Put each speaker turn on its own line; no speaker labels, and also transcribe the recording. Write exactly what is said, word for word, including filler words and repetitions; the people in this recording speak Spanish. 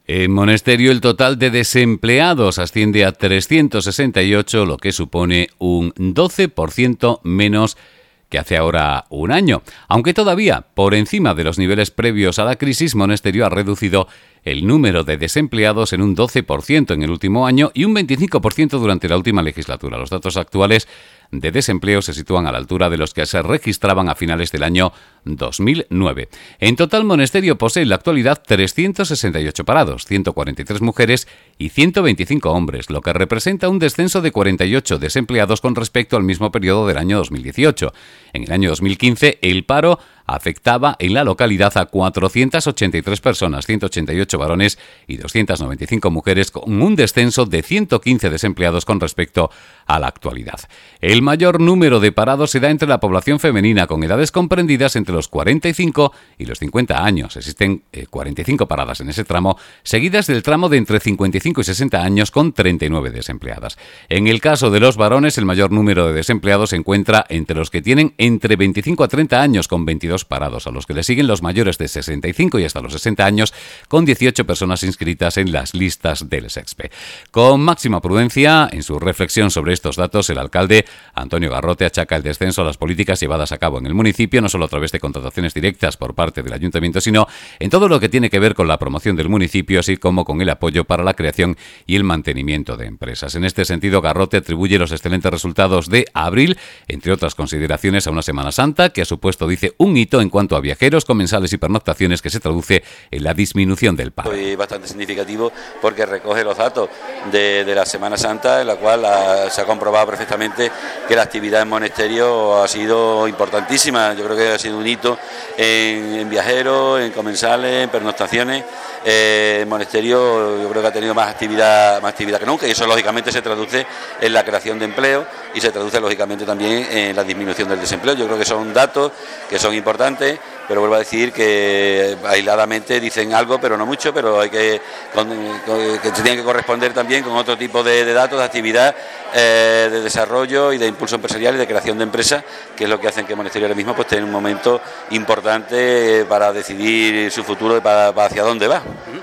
En Monesterio el total de desempleados asciende a trescientos sesenta y ocho, lo que supone un doce por ciento menos que hace ahora un año. Aunque todavía por encima de los niveles previos a la crisis, Monesterio ha reducido el número de desempleados en un doce por ciento en el último año y un veinticinco por ciento durante la última legislatura. Los datos actuales de desempleo se sitúan a la altura de los que se registraban a finales del año dos mil nueve. En total, Monesterio posee en la actualidad trescientos sesenta y ocho parados, ciento cuarenta y tres mujeres y ciento veinticinco hombres, lo que representa un descenso de cuarenta y ocho desempleados con respecto al mismo periodo del año dos mil dieciocho. En el año dos mil quince, el paro afectaba en la localidad a cuatrocientas ochenta y tres personas, ciento ochenta y ocho varones y doscientas noventa y cinco mujeres, con un descenso de ciento quince desempleados con respecto a la actualidad. El mayor número de parados se da entre la población femenina, con edades comprendidas entre los cuarenta y cinco y los cincuenta años. Existen eh, cuarenta y cinco paradas en ese tramo, seguidas del tramo de entre cincuenta y cinco y sesenta años, con treinta y nueve desempleadas. En el caso de los varones, el mayor número de desempleados se encuentra entre los que tienen entre veinticinco a treinta años, con veintidós parados, a los que le siguen los mayores de sesenta y cinco y hasta los sesenta años, con dieciocho personas inscritas en las listas del SEXPE. Con máxima prudencia, en su reflexión sobre estos datos, el alcalde Antonio Garrote achaca el descenso a las políticas llevadas a cabo en el municipio, no solo a través de contrataciones directas por parte del ayuntamiento, sino en todo lo que tiene que ver con la promoción del municipio, así como con el apoyo para la creación y el mantenimiento de empresas. En este sentido, Garrote atribuye los excelentes resultados de abril, entre otras consideraciones, a una Semana Santa que ha supuesto, dice, un hito en cuanto a viajeros, comensales y pernoctaciones, que se traduce en la disminución del paro.
Es bastante significativo porque recoge los datos de, de la Semana Santa, en la cual la, se ha comprobado perfectamente que la actividad en Monesterio ha sido importantísima. Yo creo que ha sido un hito en, en viajeros, en comensales, en pernoctaciones. Eh, el Monesterio yo creo que ha tenido más actividad, más actividad que nunca, y eso lógicamente se traduce en la creación de empleo y se traduce lógicamente también en la disminución del desempleo. Yo creo que son datos que son importantes, pero vuelvo a decir que aisladamente dicen algo, pero no mucho, pero hay que, con, con, que se tienen que corresponder también con otro tipo de, de datos, de actividad, eh, de desarrollo y de impulso empresarial y de creación de empresas, que es lo que hacen que Monesterio ahora mismo pues tenga un momento importante para decidir su futuro y para, para hacia dónde va.